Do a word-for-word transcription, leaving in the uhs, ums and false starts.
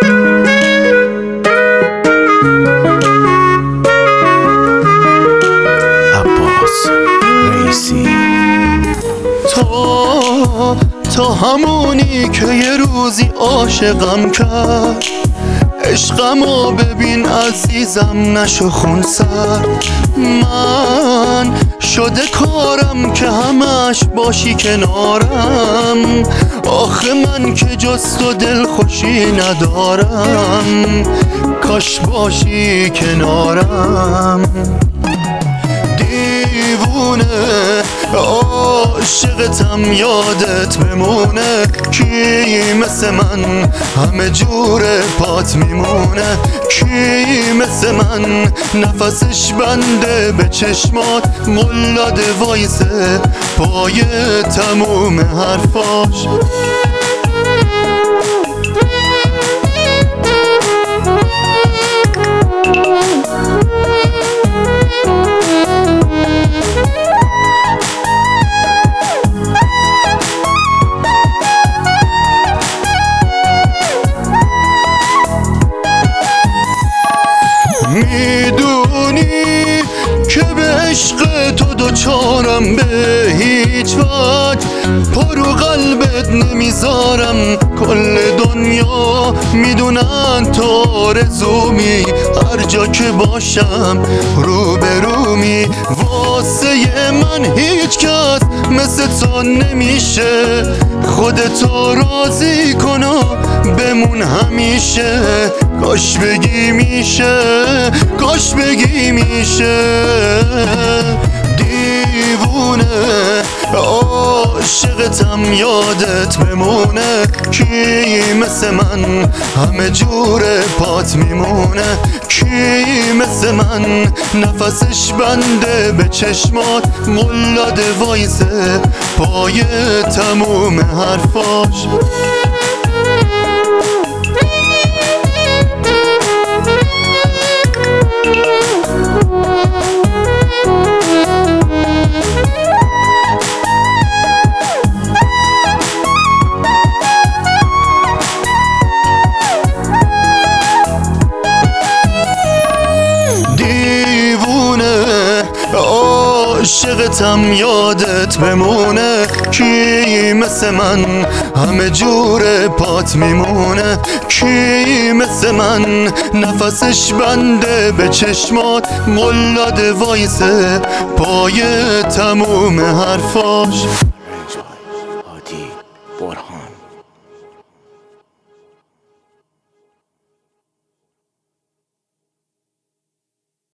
تو تو همونی که یه روزی عاشقم کرد، عشقمو ببین عزیزم نشو خونسرد. من شده کارم که همش باشی کنارم، آخه من که جز تو دل خوشی ندارم، کاش باشی کنارم. دیوونه عاشقتم یادت بمونه، کی مثل من همه جور پات میمونه، کی مثل من نفسش بنده به چشمات، مولاد وایسه پای تموم حرفاش. میدونی که به عشق تو دوچارم، به هیچ وجه پرو قلبت نمیذارم. کل دنیا میدونن تو آرزومی، هر جا که باشم روبرومی. واسه من هیچ کس مثل تو نمیشه، خودتو راضی کن و بمون همیشه. کاش بگی میشه، کاش بگی میشه. دیوونه عاشقتم یادت بمونه، کی مثل من همه جور پات میمونه، کی مثل من نفسش بنده به چشمات، مولاد وایسه پای تموم حرفاش. عاشقتم یادت بمونه، کی مثل من همه جور پات میمونه، کی مثل من نفسش بنده به چشمات، مولاد وایسه پای تموم حرفاش.